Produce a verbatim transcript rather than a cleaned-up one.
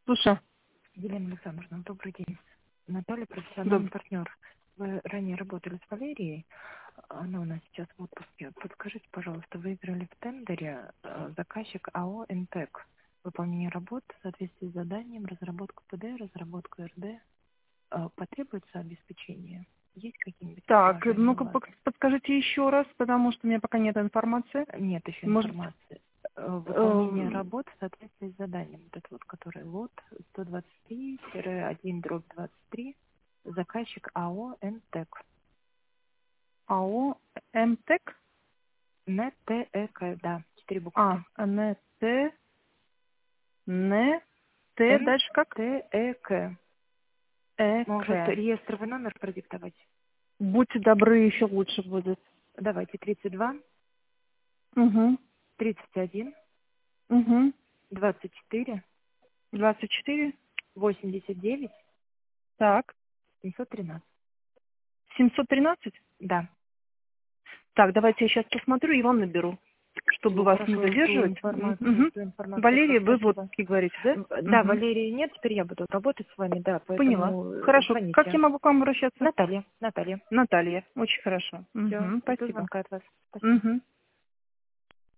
Слушай. Елена Александровна, добрый день. Наталья, профессиональный Добрый. партнер. Вы ранее работали с Валерией, она у нас сейчас в отпуске. Подскажите, пожалуйста, выиграли в тендере э, заказчик АО «Интек». Выполнение работ в соответствии с заданием, разработку ПД, разработку РД. Э, Потребуется обеспечение? Есть какие-нибудь Так, предложения у ну-ка вас? пок- подскажите еще раз, потому что у меня пока нет информации. Нет еще Может, информации. Э, Выполнение эм, работ в соответствии с заданием. Вот это вот, который лот сто двадцать три один дробь двадцать три, заказчик АО «Интек». АО МТЭК? НТЭК, да, четыре А, буквы. НТ, НТ, дальше как? НТЭК. Может, ЭК. реестровый номер продиктовать? Будьте добры, еще лучше будет. Давайте тридцать два, Угу, тридцать один, угу. двадцать четыре, двадцать четыре. восемьдесят девять, Так. семьсот тринадцать. семьсот тринадцать? Да. Так, давайте я сейчас посмотрю и вам наберу, чтобы Всё, вас не хорошо, жду задерживать. информацию, Угу. жду информацию. Валерия, вы вот Спасибо. говорите, да? М, Да, Угу. Валерии нет, теперь я буду работать с вами, да, Поняла. поэтому э, Хорошо. Как я звоните. могу к вам обращаться? Наталья, Наталья. Наталья. Очень хорошо. Все, Угу. жду Спасибо. звонка от вас. Спасибо. Угу.